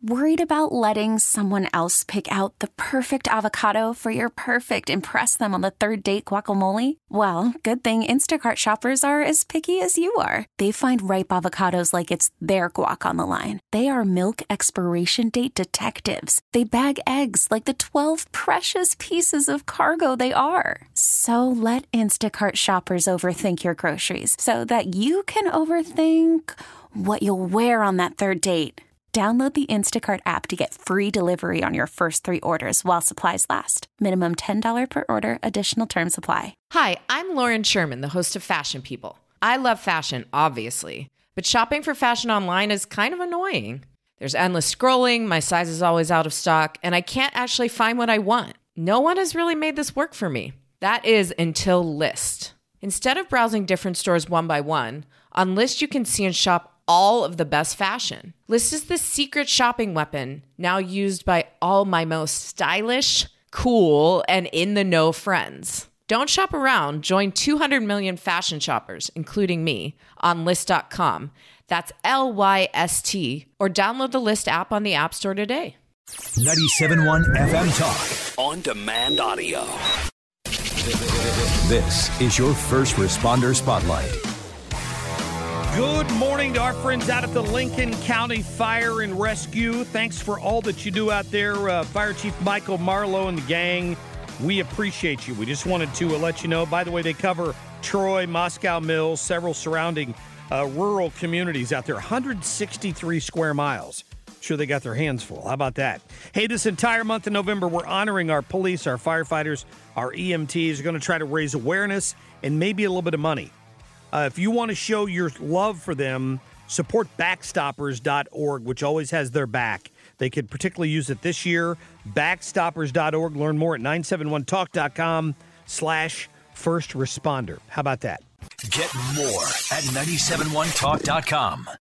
Worried about letting someone else pick out the perfect avocado for your perfect impress them on the third date guacamole? Well, good thing Instacart shoppers are as picky as you are. They find ripe avocados like it's their guac on the line. They are milk expiration date detectives. They bag eggs like the 12 precious pieces of cargo they are. So let Instacart shoppers overthink your groceries so that you can overthink what you'll wear on that third date. Download the Instacart app to get free delivery on your first 3 orders while supplies last. Minimum $10 per order. Additional terms apply. Hi, I'm Lauren Sherman, the host of Fashion People. I love fashion, obviously, but shopping for fashion online is kind of annoying. There's endless scrolling, my size is always out of stock, and I can't actually find what I want. No one has really made this work for me. That is until Lyst. Instead of browsing different stores one by one, on Lyst you can see and shop all of the best fashion. Lyst is the secret shopping weapon now used by all my most stylish, cool, and in-the-know friends. Don't shop around. Join 200 million fashion shoppers, including me, on Lyst.com. That's Lyst, or download the Lyst app on the App Store today. 97.1 FM Talk. On demand audio. This is your First Responder Spotlight. Good morning to our friends out at the Lincoln County Fire and Rescue. Thanks for all that you do out there. Fire Chief Michael Marlowe and the gang, we appreciate you. We just wanted to let you know, by the way, they cover Troy, Moscow Mills, several surrounding rural communities out there, 163 square miles. Sure, they got their hands full. How about that? Hey, this entire month of November, we're honoring our police, our firefighters, our EMTs. We're going to try to raise awareness and maybe a little bit of money. If you want to show your love for them, support Backstoppers.org, which always has their back. They could particularly use it this year. Backstoppers.org. Learn more at 971talk.com/first responder. How about that? Get more at 971talk.com.